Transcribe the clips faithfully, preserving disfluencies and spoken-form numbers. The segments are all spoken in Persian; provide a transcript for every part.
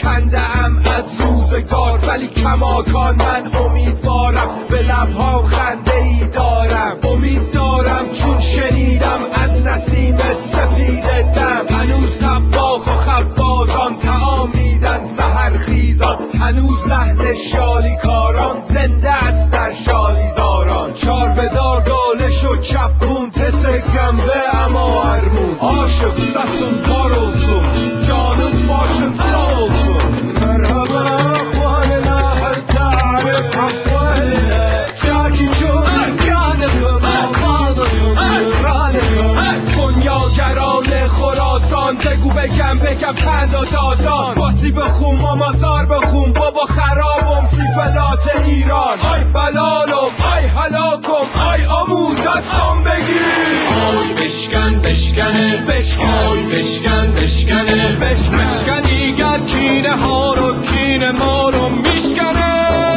کنده‌ام از روزگار، ولی کماکان من امیدوارم، به لبهام خنده ای دارم. امید دارم چون شنیدم از نسیم سفید دم، هنوز طباخ و خبازان طعام میدن سحرخیزان، هنوز لحن شالیکاران زنده است در شالیزاران. چار بدار دالش و چپون تس گنبه اما ارمون، عاشق سسون کار olsun canım başın sağ olsun. Merhaba ahvalina hal ta'rif ahvalina şaki çok yanıkım ağvalısın ranıkım. کنیاگران خراسان بگو بگم بگم پند و داستان، باسی بخون مامازار بخون بابا خرابم سیفلات ایران. آی بلالم آی هلاکم آی آمون دستم بگیر. آی بشکن بشکنه بشکن آی بشکن بشکنه بشکن بشکن دیگر کینه ها رو کینه ما رو میشکنه.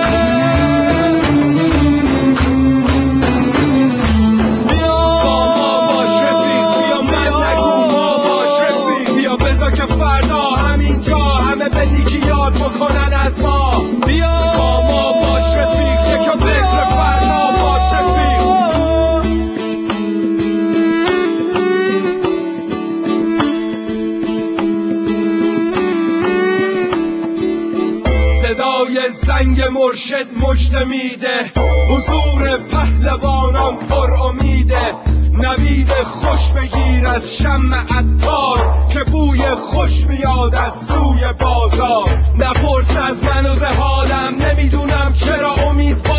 که فردا همینجا همه به نیکی یاد بکنن از ما. بیا با ما باش رفیق، یکم فکر فردا باش رفیق. صدای زنگ مرشد مژده میده، حضور پهلوانان پر امیده. نوید خوش بگیر از شمع عطار که بوی خوش میاد از سوی بازار. نپرس از من و ز حالم، نمیدونم چرا امید